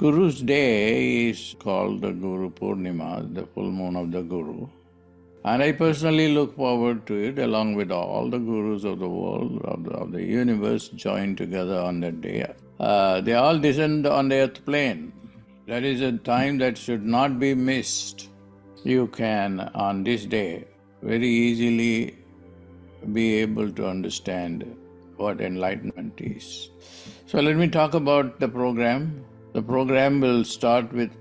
Guru's day is called the Guru Purnima, the full moon of the Guru. And I personally look forward to it along with all the gurus of the world, of the universe joined together on that day. They all descend on the earth plane. That is a time that should not be missed. You can, on this day, very easily be able to understand what enlightenment is. So let me talk about the program. The program will start with,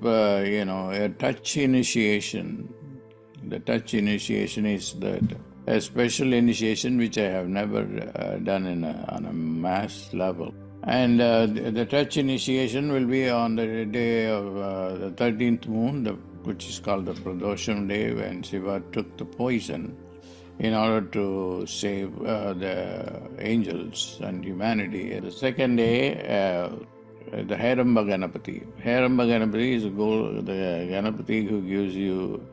a touch initiation. The touch initiation is a special initiation which I have never done on a mass level. And the touch initiation will be on the day of the 13th moon, which is called the Pradosham day, when Shiva took the poison in order to save the angels and humanity. The second day, the Heramba Ganapati. Heramba Ganapati is the Ganapati who gives you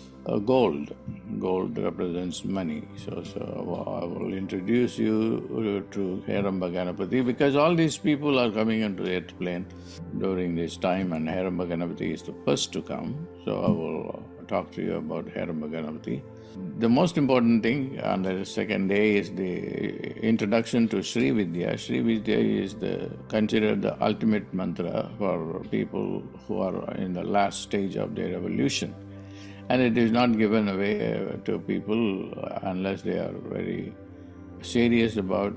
gold. Gold represents money. So I will introduce you to Heramba Ganapati because all these people are coming into the earth plane during this time, and Heramba Ganapati is the first to come. So I will talk to you about Heramba Ganapati. The most important thing on the second day is the introduction to Sri Vidya. Sri Vidya is considered the ultimate mantra for people who are in the last stage of their evolution. And it is not given away to people unless they are very serious about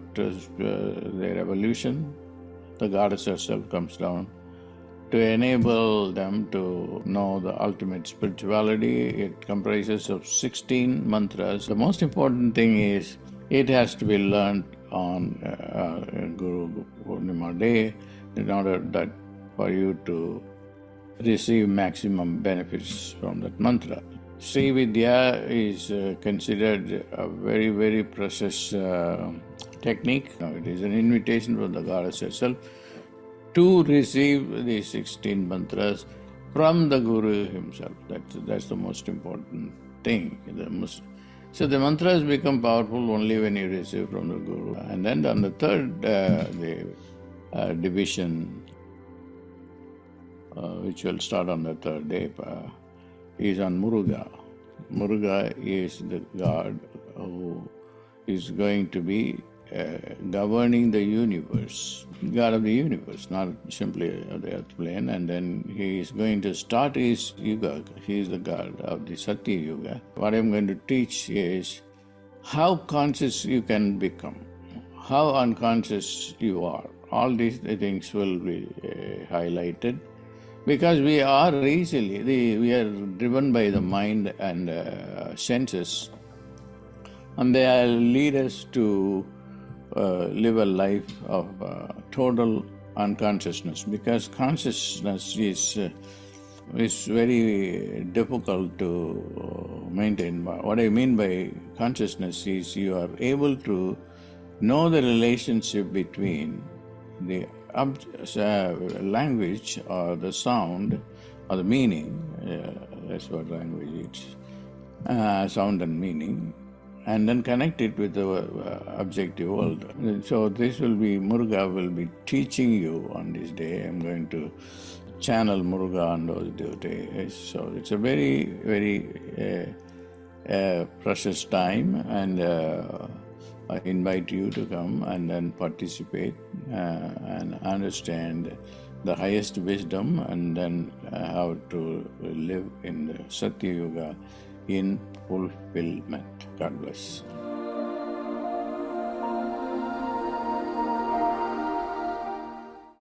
their evolution. The goddess herself comes down to enable them to know the ultimate spirituality. It comprises of 16 mantras. The most important thing is it has to be learned on Guru Purnima day in order that for you to receive maximum benefits from that mantra. Sri Vidya is considered a very, very precious technique. It is an invitation from the goddess herself to receive the 16 mantras from the Guru himself. That's the most important thing. So the mantras become powerful only when you receive from the Guru. And then on the third division, which will start on the third day, is on Muruga. Muruga is the god who is going to be governing the universe, god of the universe, not simply of the earth plane. And then he is going to start his yuga. He is the god of the Satya Yuga. What I'm going to teach is how conscious you can become, how unconscious you are. All these things will be highlighted. Because we are we are driven by the mind and senses, and they lead us to live a life of total unconsciousness. Because consciousness is very difficult to maintain. What I mean by consciousness is you are able to know the relationship between the language or the sound or the meaning, that's what language is, sound and meaning, and then connect it with the objective world. So this will be, Muruga will be teaching you on this day. I'm going to channel Muruga on those days. So it's a very, very precious time, and I invite you to come and then participate and understand the highest wisdom, and then how to live in the Satya Yuga in fulfillment. God bless.